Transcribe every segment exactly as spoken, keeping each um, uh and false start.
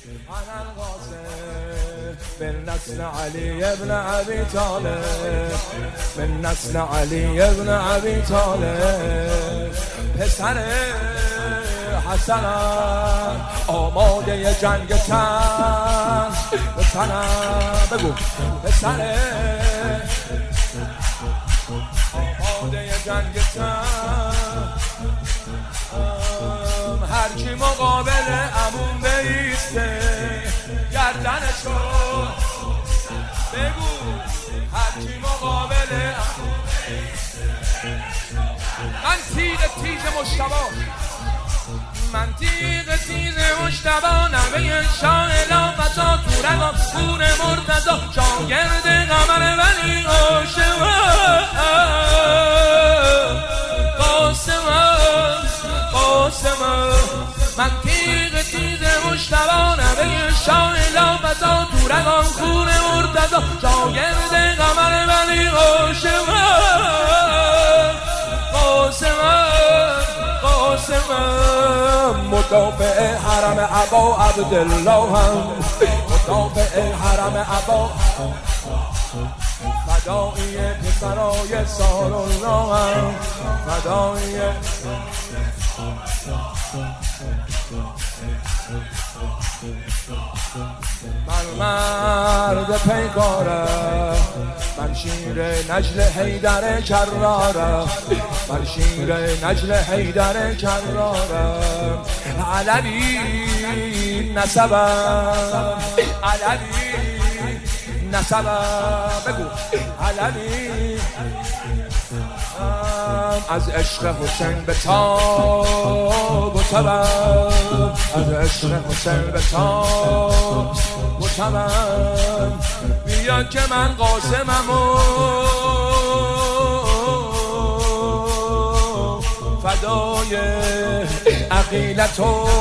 أنا القاسم من نسل علي بن أبي طالب، من نسل علي بن أبي طالب. پسر حسنم آماده جنگ تن بتنم، بگو پسر آماده جنگ تن. هر کی مقابل عموم بیسته گردنشو، بگو هر کی مقابل عموم بیسته. من تیغ تیز مجتبی، من تیغ تیز مجتبی، نوه شاه لافتا تورگا پور مرتضی، شاگرد قمر ولی عاشق قاسم قاسم. من تیغ تیز مجتبی، نوه شاه لافتا تورگا پور مرتضی، شاگرد قمر ولی عاشق قاسم قاسم. مدافع حرم ابا عبدالله هم، مدافع حرم ابا، فدایی پسرای سارالله هم، فدایی من مرد پیکاره، من شیر نجل حیدر کرارم، من شیر نجل حیدر کرارم. علوی نسبم، علوی نسبم، بگو علوی. از عشق حسین به تاب و تبم، از عشق حسین به تاب و تبم. بیا که من قاسمم و فدای عقیلت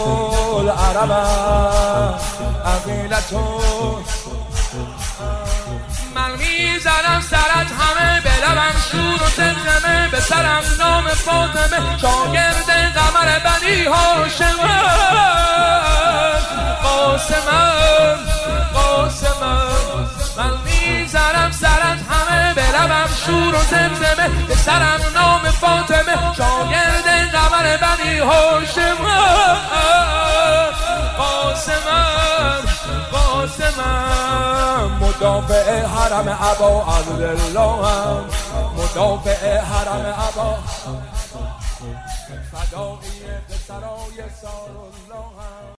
العربم، عقیلت. من میزنم سرت همه به لبم شور و زمزمه، به سرم نام فاطمه، شاگرد قمر بنی هاشم قاسمم قاسمم. من میزنم سرت همه به لبم شور و زمزمه، به سرم نام فاطمه، شاگرد قمر بنی هاشم قاسمم قاسمم. مدافع حرم ابا عبدالله هم، مدافع حرم ابا، فدایی پسرای سارالله هم.